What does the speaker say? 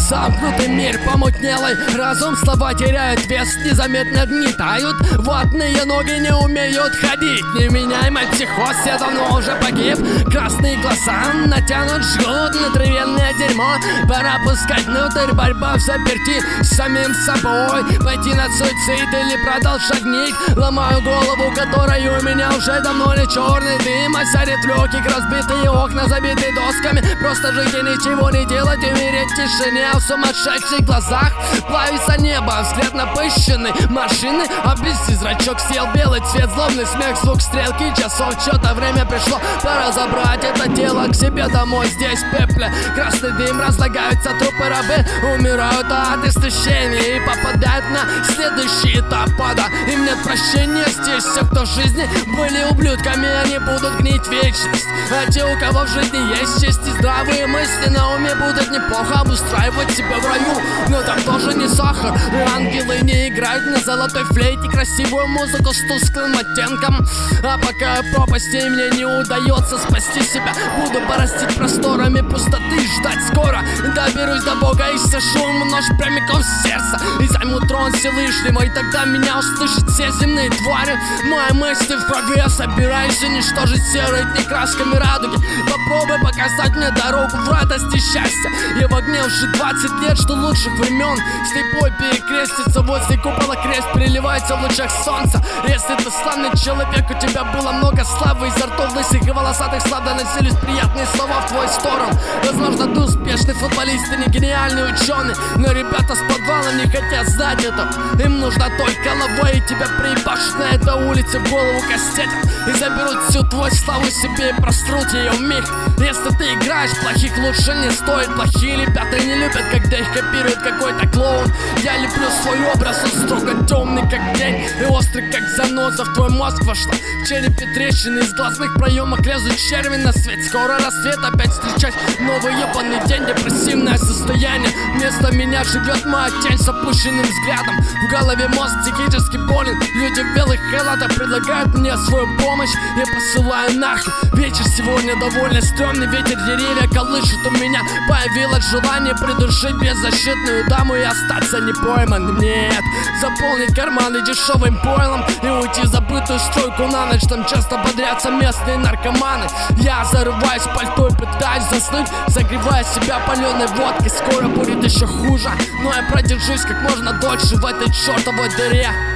Замкнутый мир помутнелый, разум, слова теряют вес, незаметно гнетают. Ватные ноги не умеют ходить, невменяемый психоз, я давно уже погиб. Красные глаза натянут, жгут натривенное дерьмо. Пора пускать внутрь, борьба в заперти с самим собой. Пойти на суицид или продолжать гнить. Ломаю голову, которой у меня уже давно не черный дым. Осядет в легких, разбитые окна, забитые досками. Просто жить и ничего не делать, умереть в тишине. В сумасшедших глазах плавится небо, взгляд напыщенный машины. Облизни зрачок, съел белый цвет, злобный смех, звук стрелки часов. Что-то время пришло, пора забрать это тело к себе домой. Здесь пепля, красный дым, разлагаются трупы, рабы умирают от истощения и попадают на следующий этап ада. Им нет прощения здесь. Все, кто в жизни были ублюдками, они будут гнить вечность. А те, у кого в жизни есть честь и здравые мысли, на уме будут неплохо обустраивать себя в раю. Но там тоже не сахар, ангелы не играют на золотой флейте красивую музыку с тусклым оттенком. А пока пропасти мне не удается спасти себя, буду порастить просторами пустоты, ждать скоро доберусь до Бога и сошу нож прямиком в сердце и займу трон Всевышнего, и тогда меня услышат все земные твари. Мои мысли в крови, я собираюсь уничтожить серые дни красками радуги. Попробуй показать мне дорогу в радости счастья. Я в огне уже 20 лет, что лучших времен. Слепой перекрестится возле купола, крест переливается в лучах солнца. Если ты славный человек, у тебя было много славы, изо ртов лысых и волосатых слав доносились приятные слова в твою сторону. Возможно, ты успешный футболист и не гениальный ученый, но ребята с подвала не хотят знать это. Им нужно только лавой, и тебя приебашут на этой улице в голову кастетом и заберут всю твою славу себе и прострут ее вмиг. Если ты играешь плохих, лучше не стоит. Плохие ребята не любят, когда их копирует какой-то клоун. Я люблю свой образ, он строго темный, как день, и острый, как заноза в твой мозг вошла. В черепе трещины, из глазных проемок лезут черви на свет. Скоро рассвет, опять встречать новый ебаный день. Депрессивное состояние, вместо меня живет моя тень с опущенным взглядом. В голове мозг психически болен. Люди в белых халатах предлагают мне свою помощь. Я посылаю нахуй. Вечер сегодня довольно стрёмный, ветер деревья колышет. У меня появилось желание придушить беззащитную даму и остаться не пойманным. Нет, заполнить карманы дешевым пойлом и уйти в забытую стройку на ночь. Там часто бодрятся местные наркоманы. Я зарываюсь в пальто и пытаюсь заснуть, согревая себя паленой водкой. Скоро будет еще хуже, но я продержусь как можно дольше в этой чертовой дыре.